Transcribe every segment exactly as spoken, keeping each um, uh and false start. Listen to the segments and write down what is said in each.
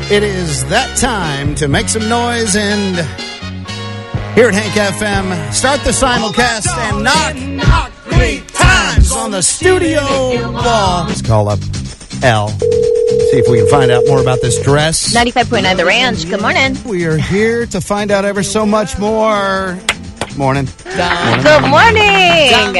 It is that time to make some noise and here at Hank F M, start the simulcast and knock, knock three times on the studio wall. Let's call up L. See if we can find out more about this dress. ninety-five point nine The Ranch. Good morning. We are here to find out ever so much more. Morning. Morning. Good morning.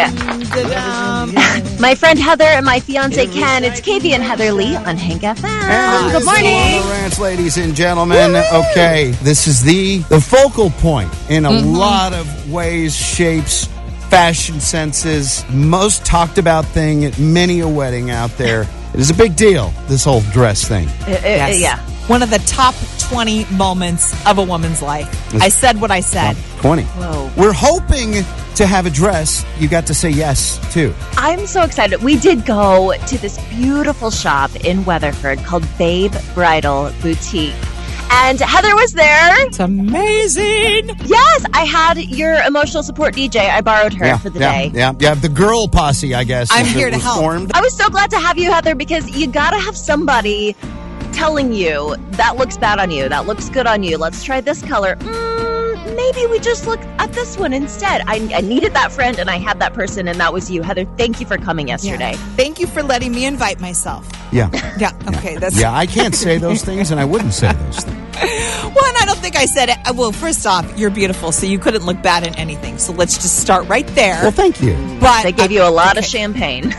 My friend Heather and my fiance Ken. It's K B and Heather Lee on Hank F M. And Good morning. On the Ranch, ladies and gentlemen. Woo-hoo. Okay, this is the, the focal point in a mm-hmm. lot of ways, shapes, fashion senses. Most talked about thing at many a wedding out there. It is a big deal, this whole dress thing. Uh, uh, yes. Yeah. One of the top twenty moments of a woman's life. I said what I said. twenty. Whoa. We're hoping to have a dress you got to say yes to. I'm so excited. We did go to this beautiful shop in Weatherford called Babe Bridal Boutique. And Heather was there. It's amazing. Yes, I had your emotional support D J. I borrowed her yeah, for the yeah, day. Yeah, yeah, the girl posse, I guess. I'm here to help. Formed. I was so glad to have you, Heather, because you got to have somebody telling you, that looks bad on you, that looks good on you, let's try this color. Mm, maybe we just look at this one instead. I, I needed that friend, and I had that person, and that was you. Heather, thank you for coming yesterday. Yeah. Thank you for letting me invite myself. Yeah. Yeah, okay. That's Yeah, I can't say those things, and I wouldn't say those things. Well, and I don't think I said it. Well, first off, you're beautiful, so you couldn't look bad in anything. So let's just start right there. Well, thank you. But they gave you a lot okay. of champagne.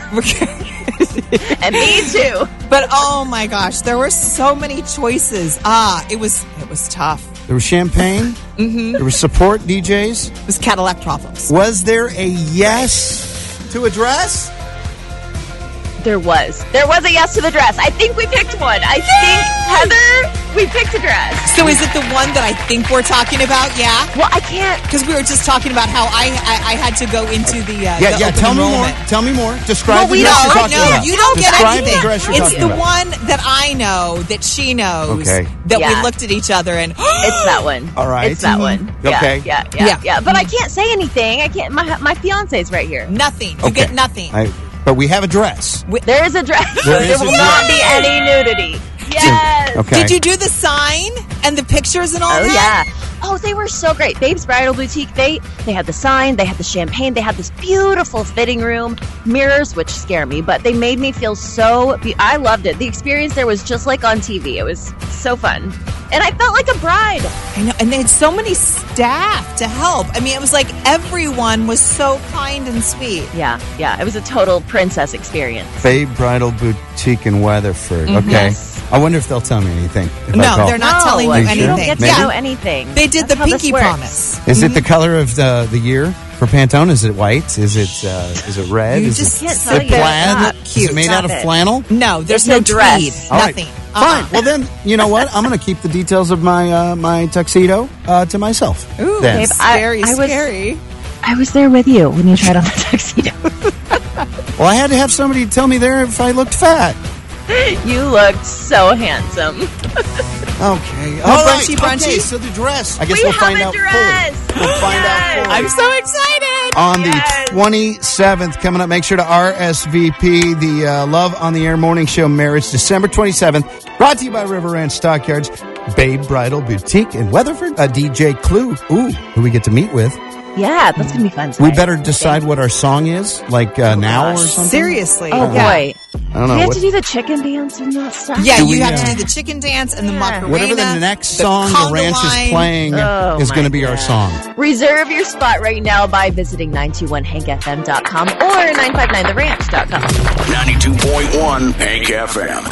And me too. But oh my gosh, there were so many choices. Ah, it was it was tough. There was champagne. Mm-hmm. There was support D Js. It was Cadillac problems. Was there a yes to a dress? There was. There was a yes to the dress. I think we picked one. I Yay! think, Heather, we picked a dress. So is it the one that I think we're talking about? Yeah? Well, I can't. Because we were just talking about how I I, I had to go into the uh, Yeah, the yeah, open tell enrollment. me more. Tell me more. Describe Well, the we dress don't, you're talking no, about. you don't Describe get anything. the dress you're It's talking the about. one that I know, that she knows, Okay. that Yeah. we looked at each other and... It's that one. All right. It's that one. Yeah, Okay. Yeah, yeah, yeah, Yeah. yeah. But I can't say anything. I can't. My my fiance's right here. Nothing. You Okay. get nothing. I, but we have a dress. There is a dress. There There, is a will dress. not be any nudity. Yes. Okay. Did you do the sign and the pictures and all Oh that? yeah. Oh, they were so great. Babe's Bridal Boutique. They they had the sign. They had the champagne. They had this beautiful fitting room, mirrors, which scare me, but they made me feel so. Be- I loved it. The experience there was just like on T V. It was so fun, and I felt like a bride. I know, and they had so many staff to help. I mean, it was like everyone was so kind and sweet. Yeah, yeah. It was a total princess experience. Babe Bridal Boutique in Weatherford. Mm-hmm. Okay. Yes. I wonder if they'll tell me anything. If I No, call. they're not No, telling you you anything. don't get to Maybe? know anything. They did That's the how this pinky works. promise. Is it the color of the the year for Pantone? Is it white? Is it uh, is it red? You is just it, can't is tell it you. plaid? Stop. Is Cute. it made Stop out of it. flannel? No, there's There's no, no dress. tweed. All right. Nothing. Fine. Uh-uh. Well, then, you know what? I'm going to keep the details of my uh, my tuxedo uh, to myself. Ooh, then. Babe, I- scary, I was- scary. I was there with you when you tried on the tuxedo. Well, I had to have somebody tell me there if I looked fat. You looked so handsome. Okay. Oh, All right. brunchy, brunchy. Okay, so the dress. I guess We we'll have find a out dress. fully. We'll find Yes. out fully. I'm so excited. On Yes. the twenty-seventh, coming up, make sure to R S V P the uh, Love on the Air Morning Show Marriage, December twenty-seventh. Brought to you by River Ranch Stockyards, Babe Bridal Boutique in Weatherford. A D J Clue, ooh, who we get to meet with. Yeah, that's gonna be fun. We Tonight. better decide what our song is, like uh, now or something. Seriously. Oh Yeah. boy, I don't do know. we have What, to do the chicken dance and that stuff? Yeah, Do you we, have uh, to do the chicken dance and the Yeah. Macarena. whatever the next the song the conga ranch line. is playing Oh, is going to my be our God. song. Reserve your spot right now by visiting nine two one hank f m dot com or nine five nine the ranch dot com. ninety-two point one Hank F M.